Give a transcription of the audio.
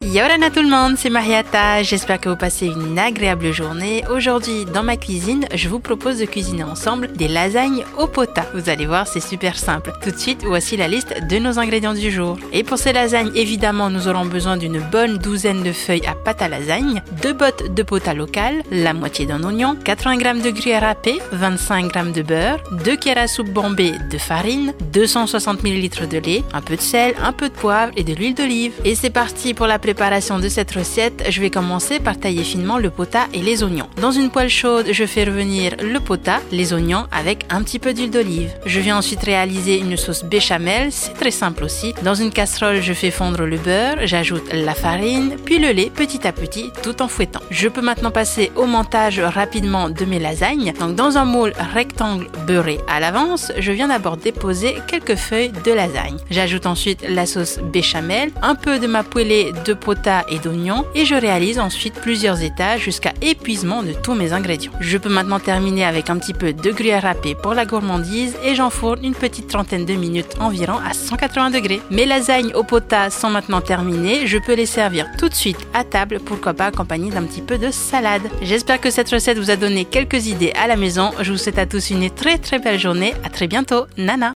Yorana tout le monde, c'est Mariata, j'espère que vous passez une agréable journée. Aujourd'hui, dans ma cuisine, je vous propose de cuisiner ensemble des lasagnes au pota. Vous allez voir, c'est super simple. Tout de suite, voici la liste de nos ingrédients du jour. Et pour ces lasagnes, évidemment, nous aurons besoin d'une bonne douzaine de feuilles à pâte à lasagne, 2 bottes de pota local, la moitié d'un oignon, 80 g de gruyère râpée, 25 g de beurre, 2 cuillères à soupe bombée de farine, 260 ml de lait, un peu de sel, un peu de poivre et de l'huile d'olive. Et c'est parti pour la préparation de cette recette. Je vais commencer par tailler finement le pota et les oignons. Dans une poêle chaude, je fais revenir le pota, les oignons avec un petit peu d'huile d'olive. Je viens ensuite réaliser une sauce béchamel, c'est très simple aussi. Dans une casserole, je fais fondre le beurre, j'ajoute la farine, puis le lait petit à petit tout en fouettant. Je peux maintenant passer au montage rapidement de mes lasagnes. Donc dans un moule rectangle beurré à l'avance, je viens d'abord déposer quelques feuilles de lasagne. J'ajoute ensuite la sauce béchamel, un peu de ma poêlée de pota et d'oignons et je réalise ensuite plusieurs étages jusqu'à épuisement de tous mes ingrédients. Je peux maintenant terminer avec un petit peu de gruyère râpée pour la gourmandise et j'enfourne une petite trentaine de minutes environ à 180 degrés. Mes lasagnes au pota sont maintenant terminées, je peux les servir tout de suite à table, pourquoi pas accompagnées d'un petit peu de salade. J'espère que cette recette vous a donné quelques idées à la maison. Je vous souhaite à tous une très belle journée. À très bientôt. Nana.